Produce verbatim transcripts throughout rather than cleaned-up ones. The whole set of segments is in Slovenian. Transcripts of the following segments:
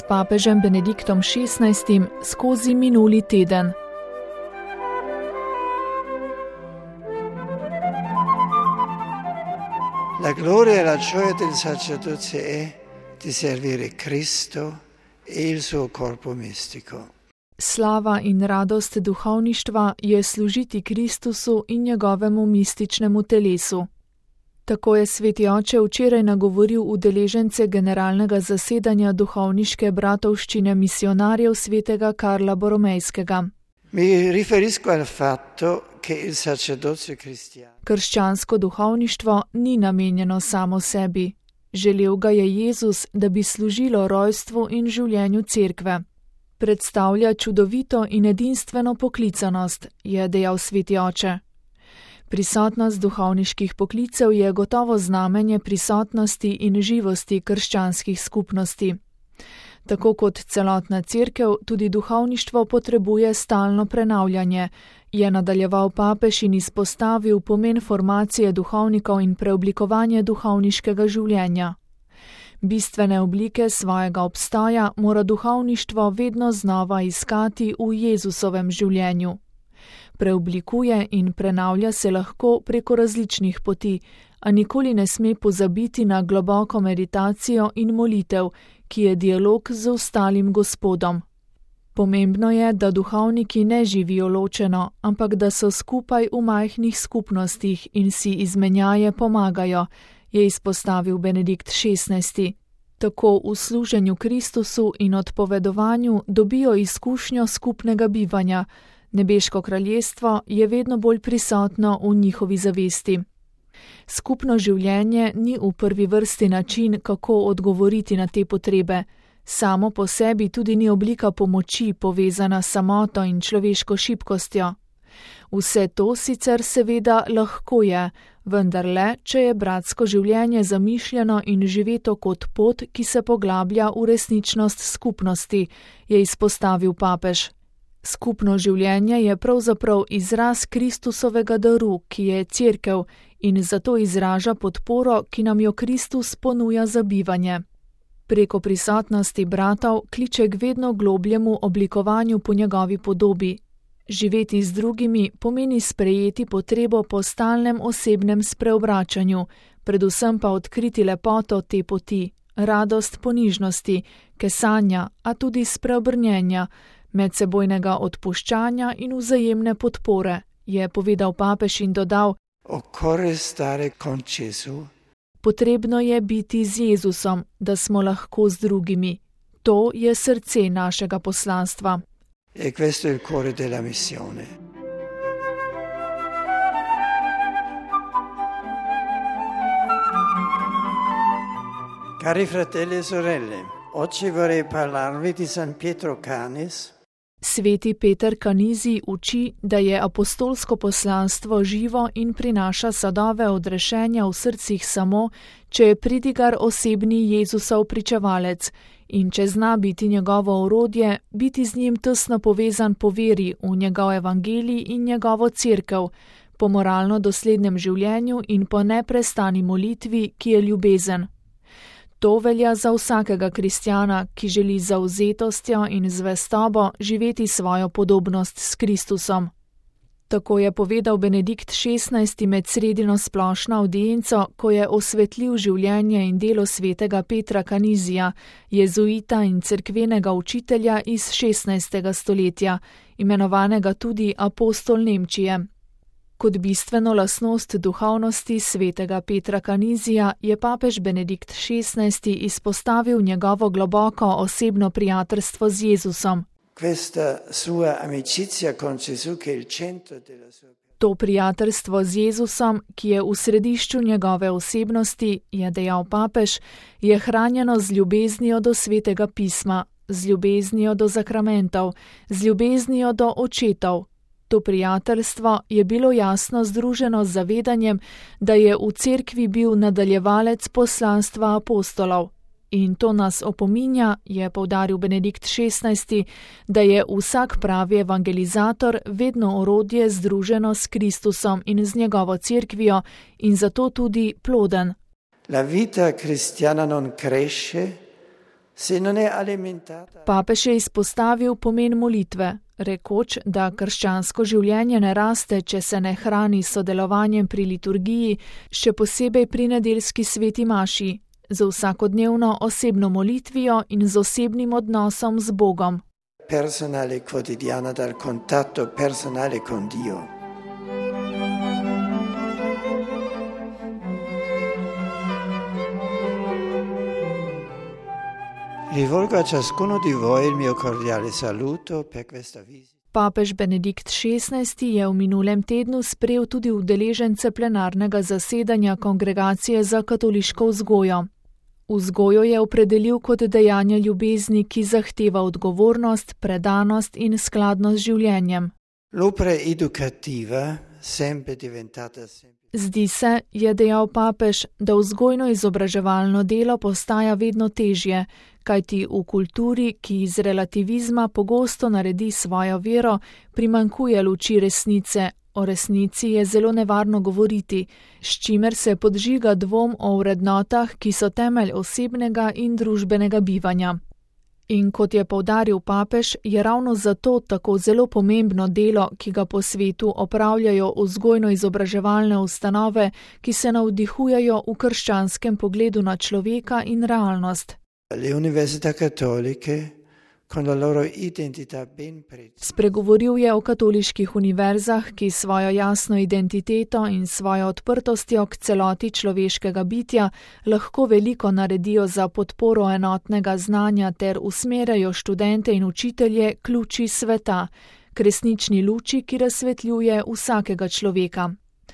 s papežem Benediktom šestnajstim skozi minuli teden. La gloria e la gioia del sacerdozio è di servire Cristo e il suo corpo mistico. Slava in radost duhovništva je služiti Kristusu in njegovemu mističnemu telesu. Tako je sveti oče včeraj nagovoril udeležence generalnega zasedanja duhovniške bratovščine misionarjev svetega Karla Boromejskega. Mi riferisco al fatto che il sacerdozio cristiano. Krščansko duhovništvo ni namenjeno samo sebi. Želel ga je Jezus, da bi služilo rojstvu in življenju cerkve. Predstavlja čudovito in edinstveno poklicanost, je dejal sveti oče. Prisotnost duhovniških poklicev je gotovo znamenje prisotnosti in živosti krščanskih skupnosti. Tako kot celotna cerkev, tudi duhovništvo potrebuje stalno prenavljanje, je nadaljeval papež in izpostavil pomen formacije duhovnikov in preoblikovanje duhovniškega življenja. Bistvene oblike svojega obstoja mora duhovništvo vedno znova iskati v Jezusovem življenju. Preoblikuje in prenavlja se lahko preko različnih poti, a nikoli ne sme pozabiti na globoko meditacijo in molitev, ki je dialog z ostalim Gospodom. Pomembno je, da duhovniki ne živijo ločeno, ampak da so skupaj v majhnih skupnostih in si izmenjaje pomagajo, je izpostavil Benedikt šestnajsti. Tako v služenju Kristusu in odpovedovanju dobijo izkušnjo skupnega bivanja. Nebeško kraljestvo je vedno bolj prisotno v njihovi zavesti. Skupno življenje ni v prvi vrsti način, kako odgovoriti na te potrebe. Samo po sebi tudi ni oblika pomoči povezana s samoto in človeško šibkostjo. Vse to sicer seveda lahko je, vendar le, če je bratsko življenje zamišljeno in živeto kot pot, ki se poglablja v resničnost skupnosti, je izpostavil papež. Skupno življenje je pravzaprav izraz Kristusovega daru, ki je cerkev, in zato izraža podporo, ki nam jo Kristus ponuja za bivanje. Preko prisotnosti bratov kliče k vedno globljemu oblikovanju po njegovi podobi. Živeti z drugimi pomeni sprejeti potrebo po stalnem osebnem spreobračanju, predvsem pa odkriti lepoto te poti, radost ponižnosti, kesanja, a tudi spreobrnjenja, medsebojnega odpuščanja in vzajemne podpore, je povedal papež in dodal: Occorre stare con Gesù. Potrebno je biti z Jezusom, da smo lahko z drugimi. To je srce našega poslanstva. E questo è il cuore della missione. Cari fratelli e sorelle, oggi vorrei parlarvi di San Pietro Canis. Sveti Peter Kanizi uči, da je apostolsko poslanstvo živo in prinaša sadove odrešenja v srcih samo, če je pridigar osebni Jezusov pričevalec in če zna biti njegovo orodje, biti z njim tesno povezan po veri v njegov evangelij in njegovo cerkev, po moralno doslednem življenju in po neprestani molitvi, ki je ljubezen. To velja za vsakega kristjana, ki želi z zavzetostjo in zvestobo živeti svojo podobnost s Kristusom. Tako je povedal Benedikt šestnajsti med sredino splošno avdienco, ko je osvetlil življenje in delo svetega Petra Kanizija, jezuita in cerkvenega učitelja iz šestnajstega stoletja, imenovanega tudi apostol Nemčije. Kot bistveno lastnost duhovnosti svetega Petra Kanizija je papež Benedikt šestnajsti izpostavil njegovo globoko osebno prijateljstvo z Jezusom. To prijateljstvo z Jezusom, ki je v središču njegove osebnosti, je dejal papež, je hranjeno z ljubeznijo do svetega pisma, z ljubeznijo do zakramentov, z ljubeznijo do očetov. To prijateljstvo je bilo jasno združeno z zavedanjem, da je v cerkvi bil nadaljevalec poslanstva apostolov. In to nas opominja, je poudaril Benedikt šestnajsti, da je vsak pravi evangelizator vedno orodje združeno s Kristusom in z njegovo cerkvijo in zato tudi ploden. La vita cristiana non cresce Papež je izpostavil pomen molitve, rekoč, da krščansko življenje ne raste, če se ne hrani s sodelovanjem pri liturgiji, še posebej pri nedeljski sveti maši, z vsakodnevno osebno molitvijo in z osebnim odnosom z Bogom. Personale quotidiana dal contatto personale con Dio. Rivolgo a ciascuno di voi il mio cordiale saluto per questa visita. Papež Benedikt šestnajsti je v minulem tednu sprejel tudi udeležence plenarnega zasedanja Kongregacije za katoliško vzgojo. Vzgojo je opredelil kot dejanje ljubezni, ki zahteva odgovornost, predanost in skladnost z življenjem. L'opera educativa sempre diventata sempre. Zdi se, je dejal papež, da vzgojno-izobraževalno delo postaja vedno težje, kajti v kulturi, ki iz relativizma pogosto naredi svojo vero, primanjkuje luči resnice. O resnici je zelo nevarno govoriti, s čimer se podžiga dvom o vrednotah, ki so temelj osebnega in družbenega bivanja. In kot je poudaril papež, je ravno zato tako zelo pomembno delo, ki ga po svetu opravljajo vzgojno-izobraževalne ustanove, ki se navdihujejo v krščanskem pogledu na človeka in realnost. Le università cattoliche con la loro identità ben precisa. Spregovoril je o katoliških univerzah, ki svojo jasno identiteto in svojo odprtostjo k celoti človeškega bitja lahko veliko naredijo za podporo enotnega znanja ter usmerjajo študente in učitelje k luči sveta, k resnični luči, ki razsvetljuje vsakega človeka.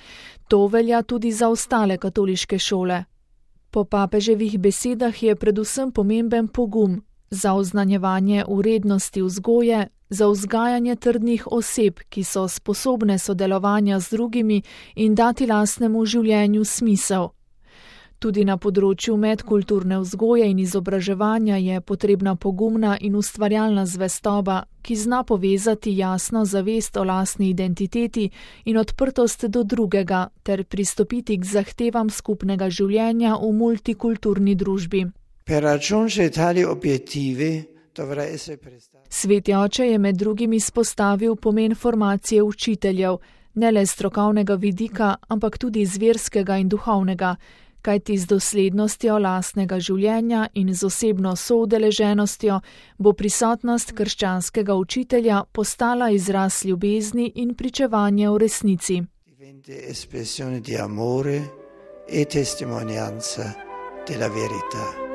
To velja tudi za ostale katoliške šole. Po papeževih besedah je predvsem pomemben pogum za oznanjevanje vrednosti vzgoje, za vzgajanje trdnih oseb, ki so sposobne sodelovanja z drugimi in dati lastnemu življenju smisel. Tudi na področju medkulturne vzgoje in izobraževanja je potrebna pogumna in ustvarjalna zvestoba, ki zna povezati jasno zavest o lastni identiteti in odprtost do drugega ter pristopiti k zahtevam skupnega življenja v multikulturni družbi. Per raggiungere tali obiettivi dovrà essere prestato. Sveti oče je med drugim izpostavil pomen formacije učiteljev, ne le strokovnega vidika, ampak tudi zverskega in duhovnega, kajti z doslednostjo lastnega življenja in z osebno soudeleženostjo bo prisotnost krščanskega učitelja postala izraz ljubezni in pričevanja v resnici. Diventa espressione di amore e testimonianza della verità.